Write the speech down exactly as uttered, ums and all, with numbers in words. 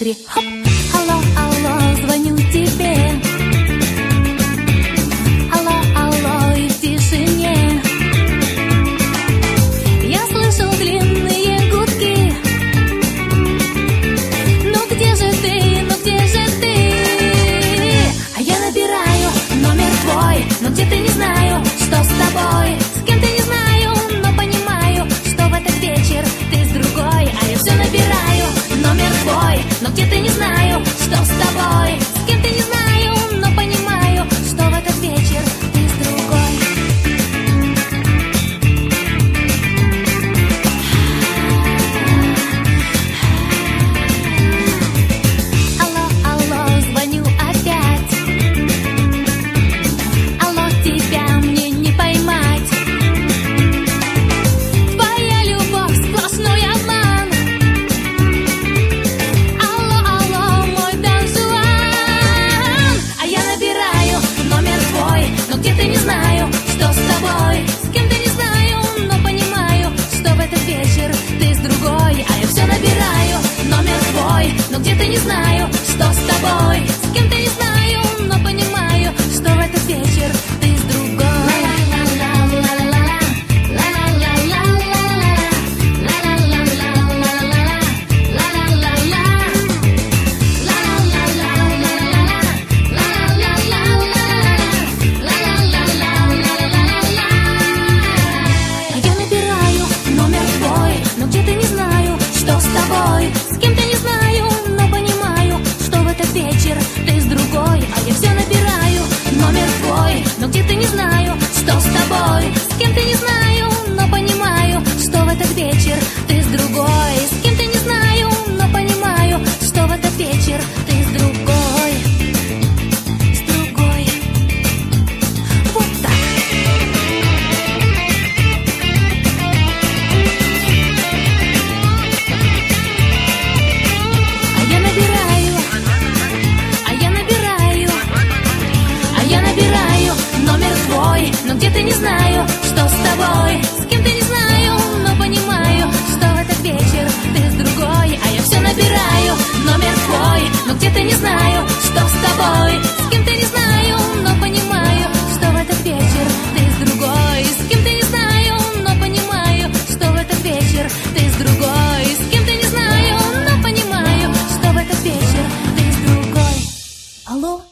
три. Хоп! Алло, алло, звоню тебе. Алло, алло, и в тишине я слышу длинные гудки. Ну где же ты, ну где же ты? А я набираю номер твой, но где-то не знаю, что с тобой. С кем-то не знаю, но понимаю, что в этот вечер ты с другой. А я все набираю номер твой, но где-то не знаю, что с тобой. С кем-то не знаю, но понимаю, что в этот вечер ты с другой. Алло, алло, звоню опять. Алло, тебя мне не поймать. Твоя любовь сплошной обман. Алло, алло, мой Дон Жуан. А я набираю номер твой, но где-то не знаю, что с тобой. С кем-то не знаю, но понимаю, что в этот вечер ты с другой. А я все набираю номер твой, но где-то не знаю, что с тобой.